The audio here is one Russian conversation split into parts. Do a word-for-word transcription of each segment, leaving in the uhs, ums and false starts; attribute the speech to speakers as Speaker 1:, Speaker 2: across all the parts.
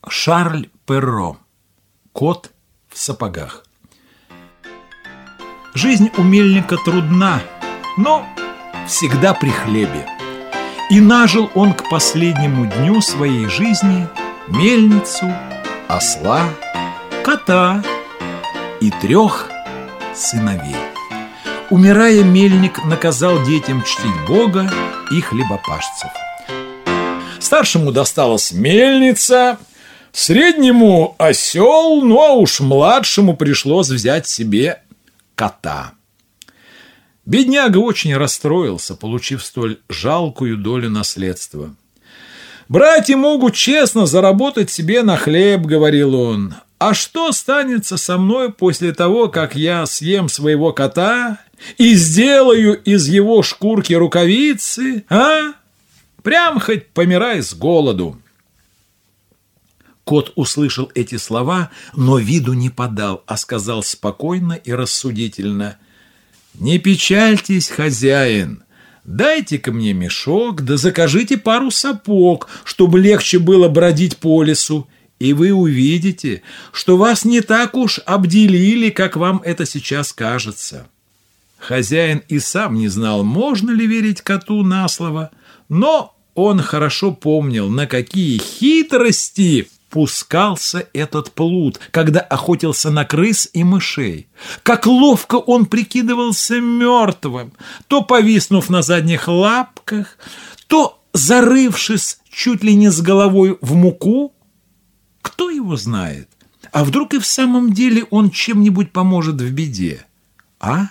Speaker 1: Шарль Перро. Кот в сапогах. Жизнь у мельника трудна, но всегда при хлебе. И нажил он к последнему дню своей жизни мельницу, осла, кота и трех сыновей. Умирая, мельник наказал детям чтить Бога и хлебопашцев. Старшему досталась мельница, среднему осел, ну а уж младшему пришлось взять себе кота. Бедняга очень расстроился, получив столь жалкую долю наследства. «Братья могут честно заработать себе на хлеб», — говорил он. «А что останется со мной после того, как я съем своего кота и сделаю из его шкурки рукавицы, а? Прям хоть помирай с голоду». Кот услышал эти слова, но виду не подал, а сказал спокойно и рассудительно: «Не печальтесь, хозяин, дайте-ка мне мешок, да закажите пару сапог, чтобы легче было бродить по лесу, и вы увидите, что вас не так уж обделили, как вам это сейчас кажется». Хозяин и сам не знал, можно ли верить коту на слово, но он хорошо помнил, на какие хитрости пускался этот плут, когда охотился на крыс и мышей. Как ловко он прикидывался мертвым, то повиснув на задних лапках, то зарывшись чуть ли не с головой в муку. Кто его знает? А вдруг и в самом деле он чем-нибудь поможет в беде? А?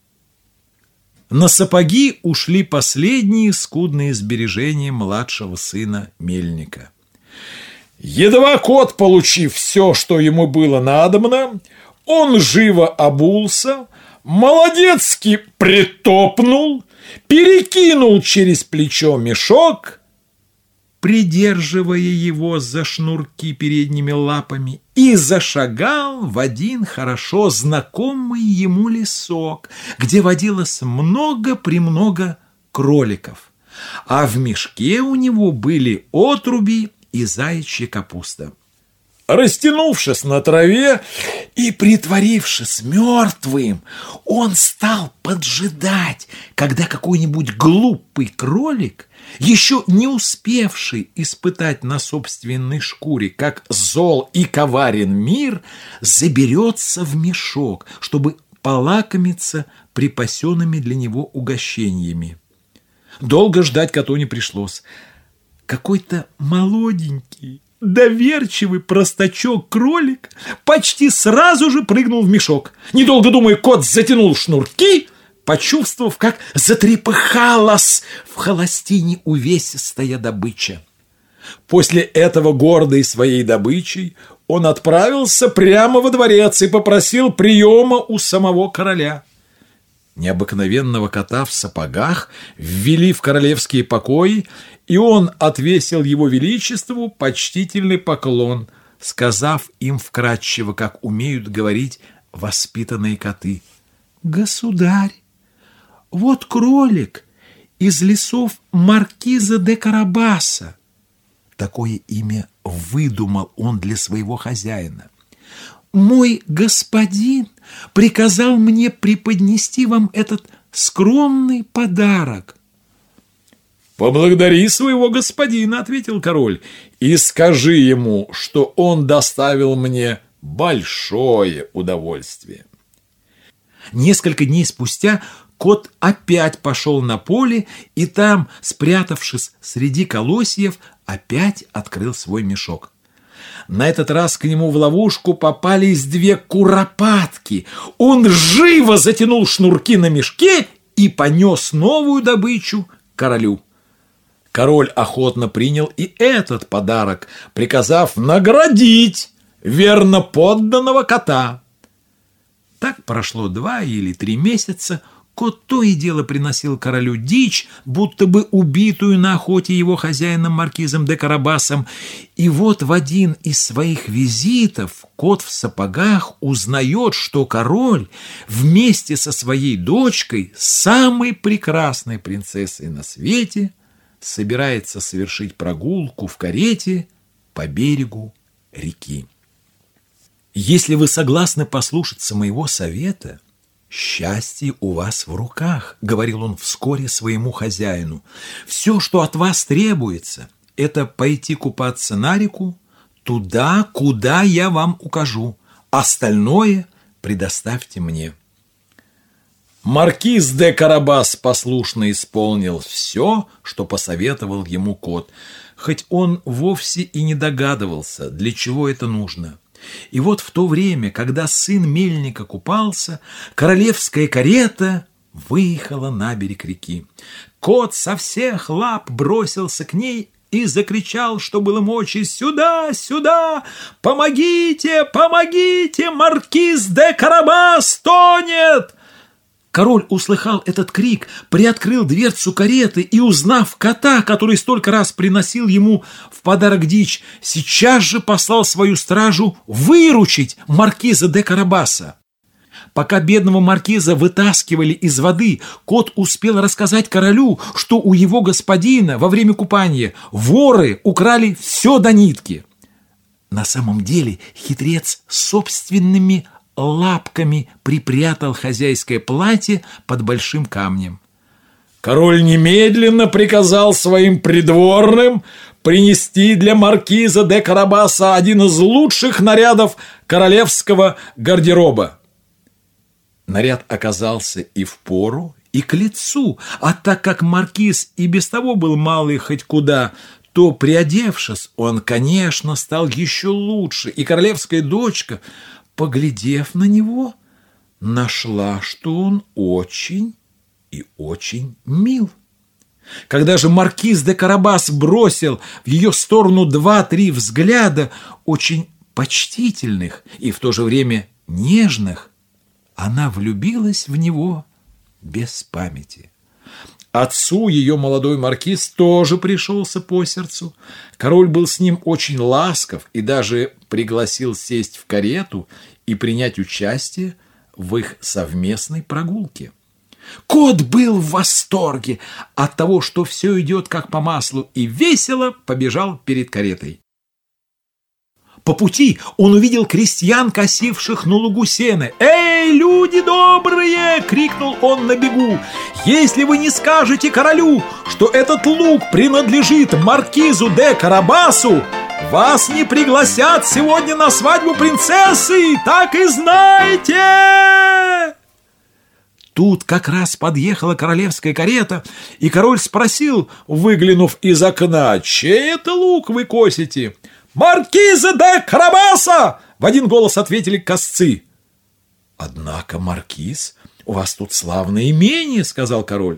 Speaker 1: На сапоги ушли последние скудные сбережения младшего сына мельника. Едва кот, получив все, что ему было надобно, он живо обулся, молодецки притопнул, перекинул через плечо мешок, придерживая его за шнурки передними лапами, и зашагал в один хорошо знакомый ему лесок, где водилось много-премного кроликов, а в мешке у него были отруби и заячья капуста. Растянувшись на траве и притворившись мертвым, он стал поджидать, когда какой-нибудь глупый кролик, еще не успевший испытать на собственной шкуре, как зол и коварен мир, заберется в мешок, чтобы полакомиться припасенными для него угощениями. Долго ждать коту не пришлось. Какой-то молоденький, доверчивый простачок-кролик почти сразу же прыгнул в мешок. Недолго думая, кот затянул шнурки, почувствовав, как затрепыхалась в холостине увесистая добыча. После этого, гордой своей добычей, он отправился прямо во дворец и попросил приема у самого короля. Необыкновенного кота в сапогах ввели в королевские покои, и он отвесил его величеству почтительный поклон, сказав им вкратчиво, как умеют говорить воспитанные коты: «Государь, вот кролик из лесов маркиза де Карабаса». Такое имя выдумал он для своего хозяина. «Мой господин приказал мне преподнести вам этот скромный подарок». «Поблагодари своего господина», — ответил король, «и скажи ему, что он доставил мне большое удовольствие». Несколько дней спустя кот опять пошел на поле и там, спрятавшись среди колосьев, опять открыл свой мешок. На этот раз к нему в ловушку попались две куропатки. Он живо затянул шнурки на мешке и понес новую добычу королю. Король охотно принял и этот подарок, приказав наградить верно подданного кота. Так прошло два или три месяца. Кот то и дело приносил королю дичь, будто бы убитую на охоте его хозяином маркизом де Карабасом. И вот в один из своих визитов кот в сапогах узнает, что король вместе со своей дочкой, самой прекрасной принцессой на свете, собирается совершить прогулку в карете по берегу реки. Если вы согласны послушаться моего совета, счастье у вас в руках, говорил он вскоре своему хозяину. Все, что от вас требуется, это пойти купаться на реку, туда, куда я вам укажу. Остальное предоставьте мне. Маркиз де Карабас послушно исполнил все, что посоветовал ему кот, хоть он вовсе и не догадывался, для чего это нужно. И вот в то время, когда сын мельника купался, королевская карета выехала на берег реки. Кот со всех лап бросился к ней и закричал, что было мочи: «Сюда, сюда! Помогите, помогите! Маркиз де Карабас тонет!» Король услыхал этот крик, приоткрыл дверцу кареты и, узнав кота, который столько раз приносил ему в подарок дичь, сейчас же послал свою стражу выручить маркиза де Карабаса. Пока бедного маркиза вытаскивали из воды, кот успел рассказать королю, что у его господина во время купания воры украли все до нитки. На самом деле хитрец собственными лапками припрятал хозяйское платье под большим камнем. Король немедленно приказал своим придворным принести для маркиза де Карабаса один из лучших нарядов королевского гардероба. Наряд оказался и впору, и к лицу, а так как маркиз и без того был малый хоть куда, то, приодевшись, он, конечно, стал еще лучше, и королевская дочка, поглядев на него, нашла, что он очень и очень мил. Когда же маркиз де Карабас бросил в ее сторону два-три взгляда, очень почтительных и в то же время нежных, она влюбилась в него без памяти. Отцу ее молодой маркиз тоже пришелся по сердцу. Король был с ним очень ласков и даже пригласил сесть в карету и принять участие в их совместной прогулке. Кот был в восторге от того, что все идет как по маслу, и весело побежал перед каретой. По пути он увидел крестьян, косивших на лугу сено. «Эй, люди добрые!» — крикнул он на бегу. «Если вы не скажете королю, что этот луг принадлежит маркизу де Карабасу, вас не пригласят сегодня на свадьбу принцессы, так и знайте!» Тут как раз подъехала королевская карета, и король спросил, выглянув из окна: «Чей это лук вы косите?» «Маркиза де Карабаса!» — в один голос ответили косцы. «Однако, маркиз, у вас тут славное имение», — сказал король.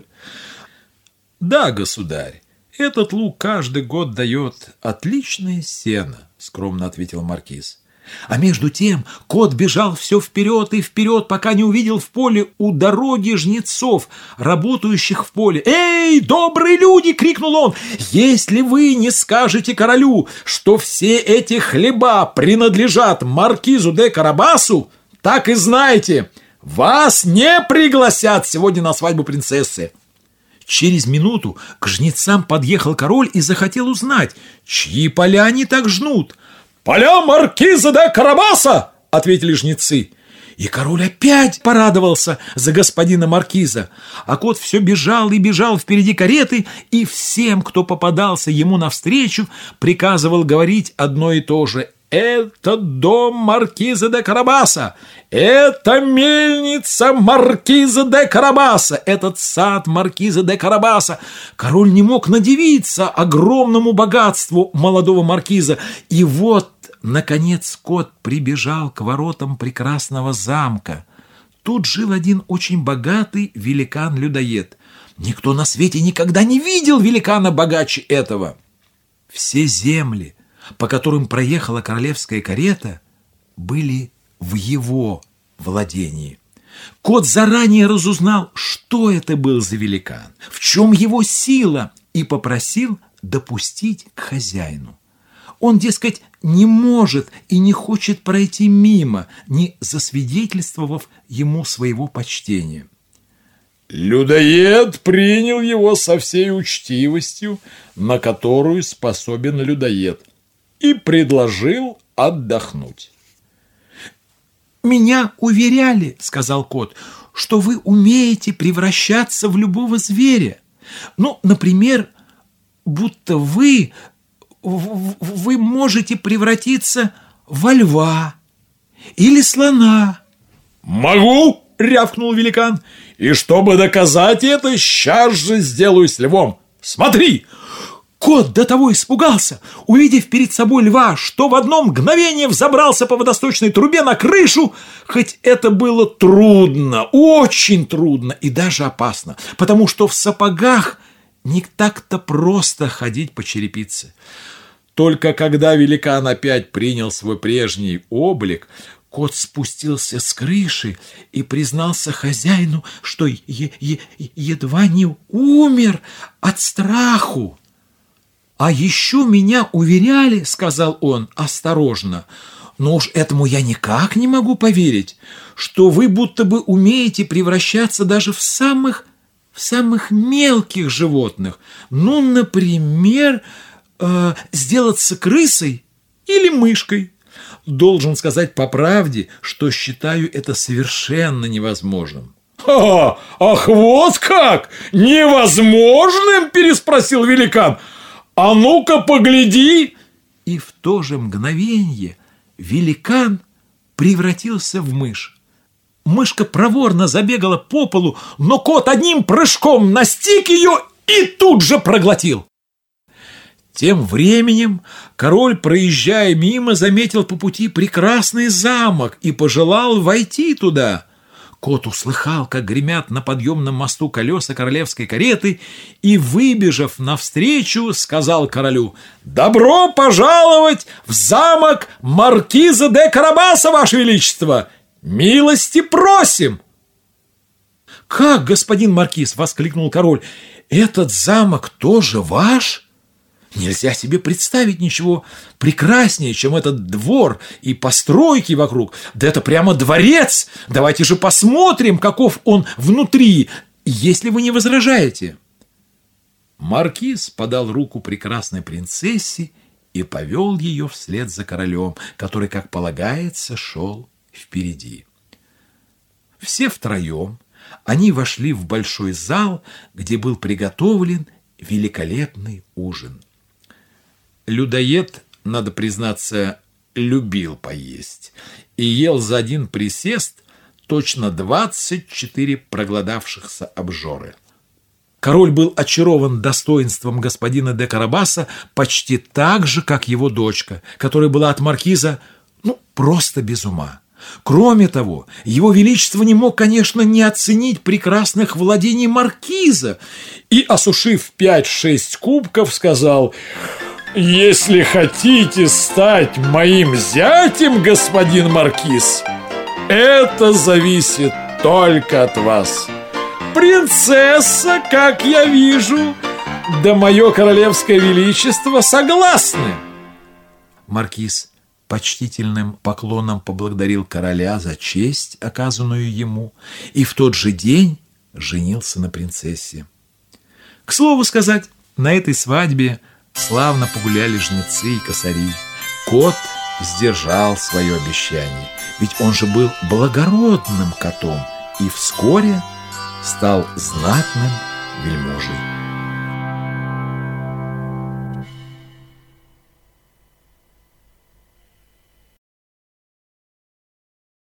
Speaker 1: «Да, государь, этот луг каждый год дает отличное сено», — скромно ответил маркиз. А между тем кот бежал все вперед и вперед, пока не увидел в поле у дороги жнецов, работающих в поле. «Эй, добрые люди!» — крикнул он. «Если вы не скажете королю, что все эти хлеба принадлежат маркизу де Карабасу, так и знайте, вас не пригласят сегодня на свадьбу принцессы». Через минуту к жнецам подъехал король и захотел узнать, чьи поля они так жнут. «Поля маркиза де Карабаса!» — ответили жнецы. И король опять порадовался за господина маркиза. А кот все бежал и бежал впереди кареты, и всем, кто попадался ему навстречу, приказывал говорить одно и то же: «Это дом маркиза де Карабаса! Это мельница маркиза де Карабаса! Этот сад маркиза де Карабаса!» Король не мог надивиться огромному богатству молодого маркиза. И вот, наконец, кот прибежал к воротам прекрасного замка. Тут жил один очень богатый великан-людоед. Никто на свете никогда не видел великана богаче этого. Все земли, по которым проехала королевская карета, были в его владении. Кот заранее разузнал, что это был за великан, в чем его сила, и попросил допустить к хозяину. Он, дескать, не может и не хочет пройти мимо, не засвидетельствовав ему своего почтения. Людоед принял его со всей учтивостью, на которую способен людоед, и предложил отдохнуть.
Speaker 2: «Меня уверяли, — сказал кот, — что вы умеете превращаться в любого зверя. Ну, например, будто вы, вы можете превратиться во льва или слона».
Speaker 1: «Могу!» — рявкнул великан. «И чтобы доказать это, сейчас же сделаюсь львом. Смотри!»
Speaker 2: Кот до того испугался, увидев перед собой льва, что в одно мгновение взобрался по водосточной трубе на крышу, хоть это было трудно, очень трудно и даже опасно, потому что в сапогах не так-то просто ходить по черепице.
Speaker 1: Только когда великан опять принял свой прежний облик,
Speaker 2: кот спустился с крыши и признался хозяину, что е- е- едва не умер от страху. «А еще меня уверяли, — сказал он осторожно, — но уж этому я никак не могу поверить, что вы будто бы умеете превращаться даже в самых, в самых мелких животных. Ну, например, э, сделаться крысой или мышкой. Должен сказать по правде, что считаю это совершенно невозможным».
Speaker 1: «Ха! Ах, вот как! Невозможным?» – переспросил великан. «А ну-ка, погляди!»
Speaker 2: И в то же мгновенье великан превратился в мышь. Мышка проворно забегала по полу, но кот одним прыжком настиг ее и тут же проглотил. Тем временем король, проезжая мимо, заметил по пути прекрасный замок и пожелал войти туда. Кот услыхал, как гремят на подъемном мосту колеса королевской кареты, и, выбежав навстречу, сказал королю: «Добро пожаловать в замок маркиза де Карабаса, ваше величество! Милости просим!» «Как, господин маркиз!» — воскликнул король. «Этот замок тоже ваш?» Нельзя себе представить ничего прекраснее, чем этот двор и постройки вокруг. Да это прямо дворец! Давайте же посмотрим, каков он внутри, если вы не возражаете. Маркиз подал руку прекрасной принцессе и повел ее вслед за королем, который, как полагается, шел впереди. Все втроем они вошли в большой зал, где был приготовлен великолепный ужин. Людоед, надо признаться, любил поесть и ел за один присест точно двадцать четыре проголодавшихся обжоры. Король был очарован достоинством господина де Карабаса почти так же, как его дочка, которая была от маркиза, ну, просто без ума. Кроме того, его величество не мог, конечно, не оценить прекрасных владений маркиза и, осушив пять-шесть кубков, сказал: «Если хотите стать моим зятем, господин маркиз, это зависит только от вас. Принцесса, как я вижу, да мое королевское величество согласны». Маркиз почтительным поклоном поблагодарил короля за честь, оказанную ему, и в тот же день женился на принцессе. К слову сказать, на этой свадьбе славно погуляли жнецы и косари. Кот сдержал свое обещание, ведь он же был благородным котом и вскоре стал знатным вельможей.